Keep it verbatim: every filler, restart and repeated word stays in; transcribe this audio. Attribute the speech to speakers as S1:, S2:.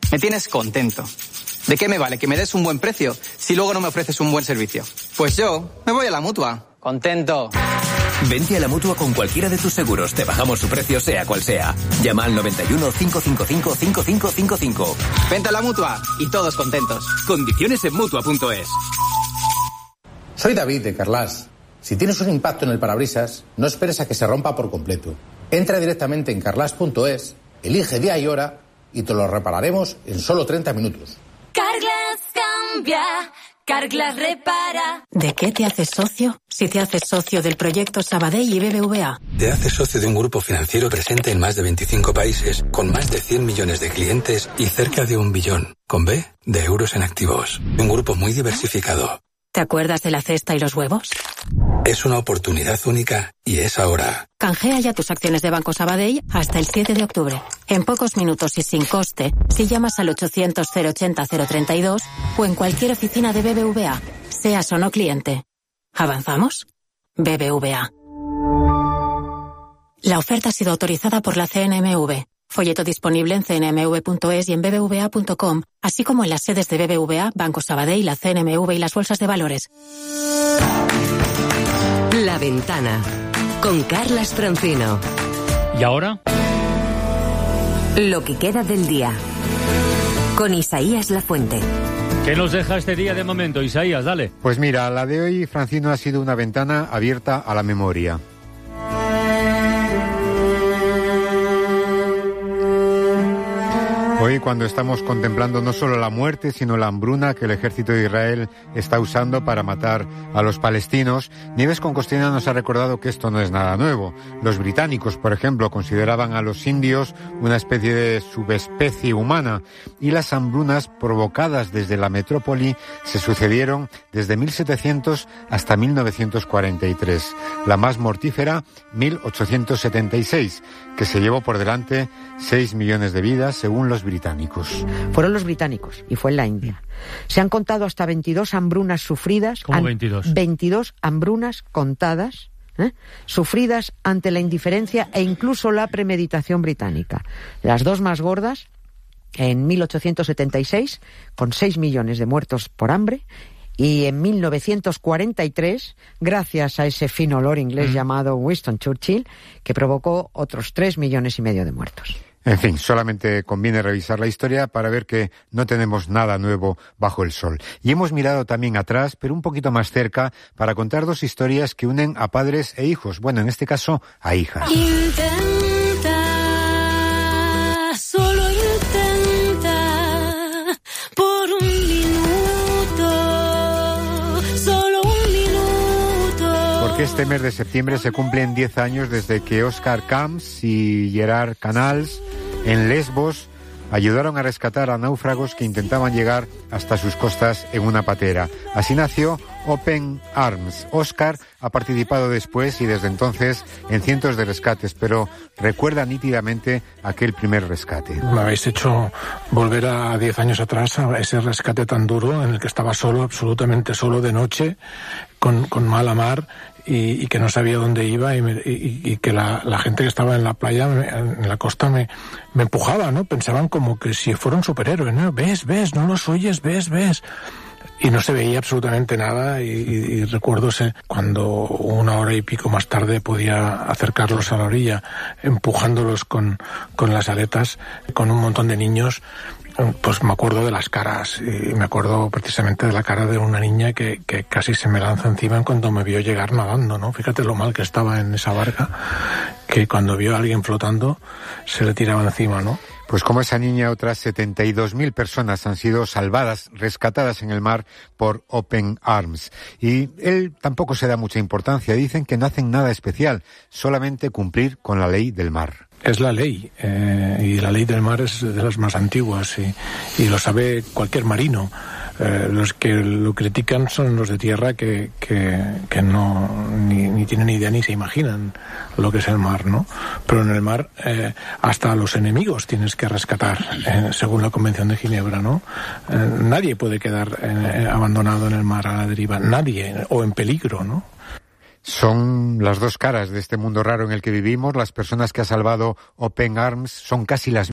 S1: Me tienes contento. ¿De qué me vale que me des un buen precio si luego no me ofreces un buen servicio? Pues yo me voy a la Mutua. Contento.
S2: Vente a la Mutua con cualquiera de tus seguros. Te bajamos su precio sea cual sea. Llama al noventa y uno, cinco cinco cinco, cinco cinco cinco cinco.
S1: Vente a la Mutua y todos contentos.
S2: Condiciones en Mutua punto es.
S3: Soy David de Carlas. Si tienes un impacto en el parabrisas, no esperes a que se rompa por completo. Entra directamente en carlas punto es, elige día y hora y te lo repararemos en solo treinta minutos.
S4: Carglass cambia, Carglass repara.
S5: ¿De qué te haces socio? Si te haces socio del proyecto Sabadell y B B V A.
S6: Te haces socio de un grupo financiero presente en más de veinticinco países, con más de cien millones de clientes y cerca de un billón, con B, de euros en activos. Un grupo muy diversificado.
S5: ¿Te acuerdas de la cesta y los huevos?
S6: Es una oportunidad única y es ahora.
S5: Canjea ya tus acciones de Banco Sabadell hasta el siete de octubre. En pocos minutos y sin coste, si llamas al ochocientos, cero ochenta, cero treinta y dos o en cualquier oficina de B B V A, seas o no cliente. ¿Avanzamos? B B V A. La oferta ha sido autorizada por la C N M V. Folleto disponible en c n m v punto es y en b b v a punto com, así como en las sedes de B B V A, Banco Sabadell, la C N M V y las bolsas de valores.
S7: La Ventana, con Carlas Francino.
S8: ¿Y ahora?
S7: Lo que queda del día, con Isaías Lafuente.
S8: ¿Qué nos deja este día de momento, Isaías? Dale.
S9: Pues mira, la de hoy, Francino, ha sido una ventana abierta a la memoria. Hoy, cuando estamos contemplando no solo la muerte, sino la hambruna que el ejército de Israel está usando para matar a los palestinos, Nieves con Costina nos ha recordado que esto no es nada nuevo. Los británicos, por ejemplo, consideraban a los indios una especie de subespecie humana, y las hambrunas provocadas desde la metrópoli se sucedieron desde mil setecientos hasta mil novecientos cuarenta y tres. La más mortífera, mil ochocientos setenta y seis, que se llevó por delante seis millones de vidas, según los británicos.
S10: Fueron los británicos, y fue en la India. Se han contado hasta veintidós hambrunas sufridas.
S8: ¿Cómo veintidós?
S10: veintidós hambrunas contadas, ¿eh? sufridas ante la indiferencia e incluso la premeditación británica. Las dos más gordas, en mil ochocientos setenta y seis, con seis millones de muertos por hambre, y en mil novecientos cuarenta y tres, gracias a ese fino olor inglés mm. llamado Winston Churchill, que provocó otros tres millones y medio de muertos.
S9: En fin, solamente conviene revisar la historia para ver que no tenemos nada nuevo bajo el sol. Y hemos mirado también atrás, pero un poquito más cerca, para contar dos historias que unen a padres e hijos. Bueno, en este caso, a hijas.
S4: Intenta, solo intenta, por un minuto, solo un minuto.
S9: Porque este mes de septiembre se cumplen diez años desde que Oscar Camps y Gerard Canals, en Lesbos, ayudaron a rescatar a náufragos que intentaban llegar hasta sus costas en una patera. Así nació Open Arms. Oscar ha participado después y desde entonces en cientos de rescates, pero recuerda nítidamente aquel primer rescate.
S11: Me habéis hecho volver a diez años atrás, a ese rescate tan duro en el que estaba solo, absolutamente solo, de noche, con, con mala mar, y, y que no sabía dónde iba, y, me, y, y que la, la gente que estaba en la playa, en la costa, me, me empujaba, ¿no? Pensaban como que si fuera un superhéroe, ¿no? Ves, ves, no los oyes, ves, ves. Y no se veía absolutamente nada, y, y, y recuerdo cuando una hora y pico más tarde podía acercarlos a la orilla, empujándolos con, con las aletas, con un montón de niños. Pues me acuerdo de las caras, y me acuerdo precisamente de la cara de una niña que, que casi se me lanza encima en cuanto me vio llegar nadando, ¿no? Fíjate lo mal que estaba en esa barca, que cuando vio a alguien flotando se le tiraba encima, ¿no?
S9: Pues como esa niña, otras setenta y dos mil personas han sido salvadas, rescatadas en el mar por Open Arms. Y él tampoco se da mucha importancia. Dicen que no hacen nada especial, solamente cumplir con la ley del mar.
S11: Es la ley, eh, y la ley del mar es de las más antiguas, y, y lo sabe cualquier marino. Eh, los que lo critican son los de tierra que, que, que no ni, ni tienen idea ni se imaginan lo que es el mar, ¿no? Pero en el mar eh, hasta a los enemigos tienes que rescatar, eh, según la Convención de Ginebra, ¿no? Eh, nadie puede quedar eh, abandonado en el mar a la deriva, nadie, o en peligro, ¿no?
S9: Son las dos caras de este mundo raro en el que vivimos. Las personas que ha salvado Open Arms son casi las